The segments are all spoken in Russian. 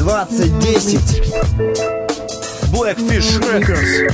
2010 Blackfish Records.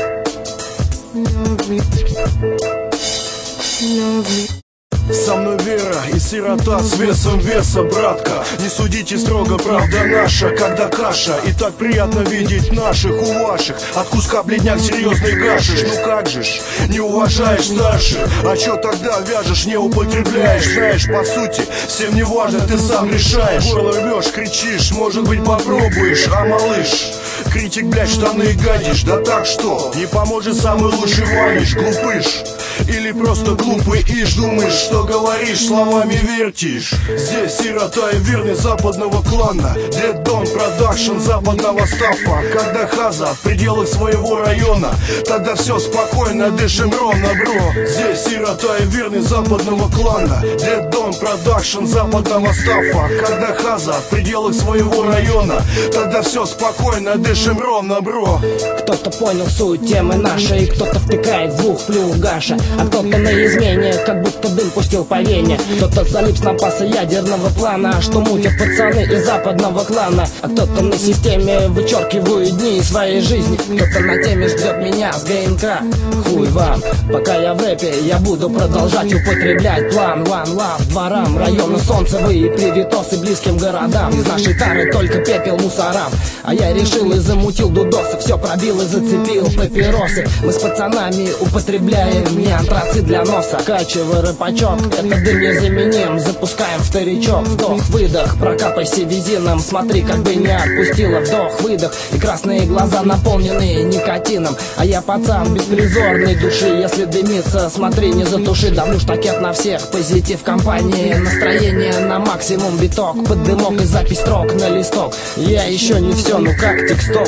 Со мной вера и сирота с весом веса, братка. Не судите строго, правда наша, когда каша. И так приятно видеть наших у ваших. От куска бледняк серьезный гашишь. Ну как же ж, не уважаешь старших. А чё тогда вяжешь, не употребляешь? Знаешь, по сути, всем не важно, ты сам решаешь. Горло рвешь, кричишь, может быть попробуешь. А малыш, критик, блядь, штаны гадишь. Да так что, не поможет самый лучший ваниш, глупыш. Или просто глупый ишь, думаешь, что говоришь, словами вертишь. Здесь сирота и верный западного клана, Dead Dawn Production западного стафа. Когда хаза в пределах своего района, тогда все спокойно, дышим ровно, бро. Здесь сирота и верный западного клана, Dead Dawn Production западного стафа. Когда хаза в пределах своего района, тогда все спокойно, дышим ровно, бро. Кто-то понял суть темы нашей, кто-то втыкает в двух плюх гаша, а кто-то на измене, как будто дым пустил по вене. Кто-то залип с напаса ядерного плана, что мутят пацаны из западного клана. А кто-то на системе вычеркивают дни своей жизни. Кто-то на теме ждет меня с ГНК. Хуй вам, пока я в рэпе, я буду продолжать употреблять план. One love, дворам, району солнцевые привитосы близким городам. Из нашей тары только пепел мусорам. А я решил и замутил дудосы, все пробил и зацепил папиросы. Мы с пацанами употребляем не антрацит для носа. Качивай рэпачок, это дым незаменим. Запускаем вторичок, вдох-выдох. Прокапайся визином, смотри, как бы не отпустила. Вдох-выдох, и красные глаза наполнены никотином. А я пацан беспризорной души. Если дымится, смотри, не затуши. Давлю штакет на всех, позитив компании. Настроение на максимум, биток под дымок и запись строк на листок. Я еще не все, ну как тексток.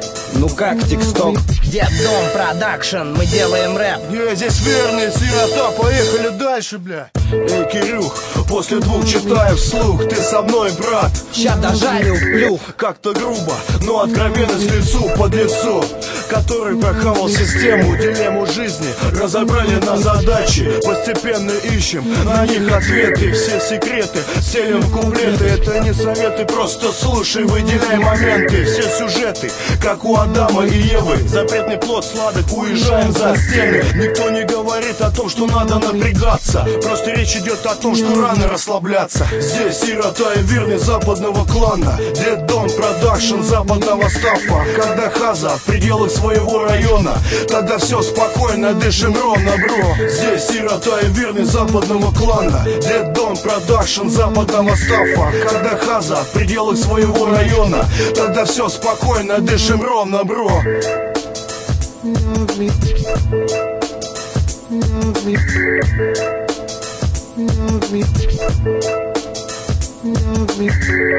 Ну как тексток? Dead Dawn Production, мы делаем рэп. Я здесь верный, сирота, поехали дальше, бля. Эй, Кирюх, после двух читаю вслух. Ты со мной, брат? Ща дожарю плюх. Как-то грубо, но откровенность лицу под лицо, который прохавал систему, дилемму жизни. Разобрали на задачи, постепенно ищем на них ответы. Все секреты селим в куплеты. Это не советы, просто слушай, выделяй моменты. Все сюжеты, как у Адама и Евы. Запретный плод сладок, уезжаем за стены. Никто не говорит о том, что надо напрягаться. Просто речь идет о том, что рано расслабляться. Здесь сирота и верный западного клана, Dead Dawn Production западного стафа. Когда хаза в пределах своего района, тогда все спокойно, дышим ровно, бро. Здесь сирота и верный западного клана, Dead Dawn Production западного стафа. Когда хаза в пределах своего района, тогда все спокойно, дышим ровно, бро. Love me.